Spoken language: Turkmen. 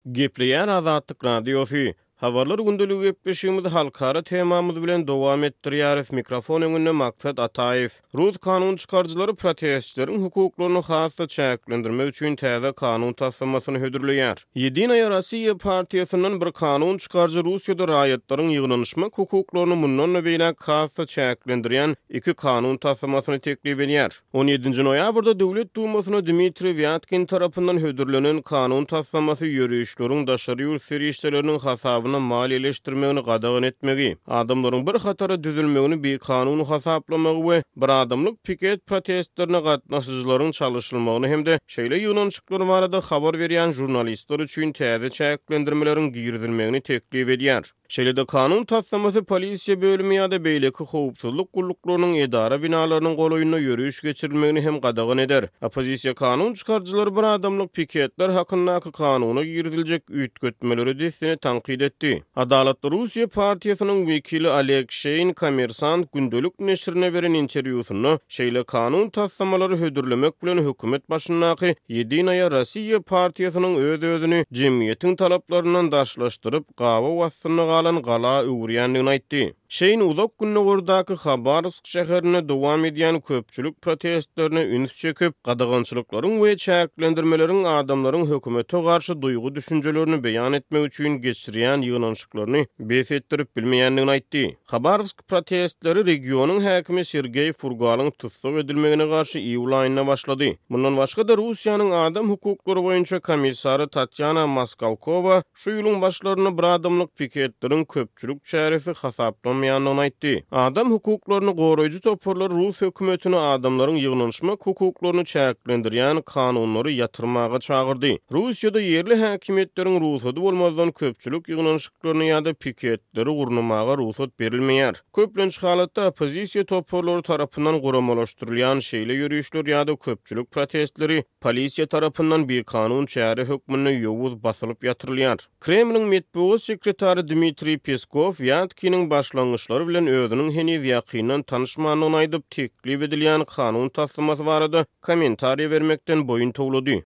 Gepleýär Azatlyk Radiosu. Habarlar gündülügi gepleşigimiz halkara temamyz bilen dowam etdirýäris. Mikrofon öňünde Maksat Ataýew. Rus kanun çykarjylary protestçileriň hukuklaryny hasda çäklendirmek üçin täze kanun taslamasyny hödürleýär. Yedinaya Rossiya partiýasynyň bir kanun çykarjy Russiýada raýatlaryň ýygnanyşmak hukuklaryny mundan beýle hasda çäklendirýän iki kanun taslamasyny teklip edýär. 17 noýabrda Döwlet Dumasyna Dmitri Vyatkin tarapyndan hödürlenen kanun taslamasy ýörüşleriň daşary ýurt serişleriniň hasabyna maliýeleşdirmegini gadagyn etmegi, adamlaryň bir hatara düzülmegini bir kanun hasaplamagy we bir adamlyk piket protestlerine gatnaşyjylaryň çalışylmagyny hemde şeýle ýygnançyklary barada habar berýän jurnalistler üçin täze çäklendirmeleriň girdilmegini teklip edýär. Şeýle-de kanun taslamasy polisiýa bölümi ýa-da beýleki howpsuzlyk gulluklarının edara binalarynyň goloýuna ýörüş geçirilmegini hem gadagyn eder. Opozisiýa kanun çykarjylary bir adamlyk piketler hakyndaky kanuny girdiljek üýtgetmeleri destini tanqid etdi. Adalatly Russiýa partiýasynyň wekili Aleksey Kommersant gündölük neşrine beren interwýusyny şeýle kanun taslamalary hödürlemek bilen hökümet başyndaky Yedinaya Rossiya partiýasynyň öz-özüni jemgyýetiň talaplaryndan daşlaşdyryp gawa wastyny gala öwürýändigini aýtdy. Şeýin uzak günnäwirdaky Habarovsk şäherine dowam edýän köpçülük protestlerine üns çekip, gadagançylyklaryň we çäklendirmeleriň adamlaryň hökümete garşy duýgu düşünjelerini beýan etmek üçin geçirýän ýygnançyklaryny besetdirip bilmeýändigini aýtdy. Habarovsk protestleri regionyň häkimi Sergey Furgalyň tutsak edilmegine garşy iýul aýyna başlady. Bundan başga da Russiýanyň adam hukuklary boýunça komissary Tatyana Moskalkova şu ýylyň başlaryny bir adamlyk piketleriň köpçülük çäresi hasaplanmaýandygyny aýtdy. Adam hukuklaryny goraýjy toparlar Rus hökümetini adamlaryň ýygnanyşmak hukuklaryny çäklendirýän kanunlary ýatyrmaga çagyrdy. Russiýada ýerli häkimetleriň ruhsady bolmazdan köpçülük ýygnanyşyklaryny ýa-da piketleri gurnamaga ruhsat berilmeýär. Köplenç halatda opozisiýa toparlary tarapyndan guramalaşdyrylýan şeýle ýörüşler ýa-da köpçülük protestleri polisiýa tarapyndan bir kanun çäre hökmüne ýowuz basylyp ýatyrylýar. Kremliň medeniýet sekretary Dmitri Peskov Vyatkin'in başlangyçlary bilen özüniň heniz ýakynan tanışmagyny aýdyp teklip edilýän kanun taslamasy barada kommentariýa bermekden boyun towlady.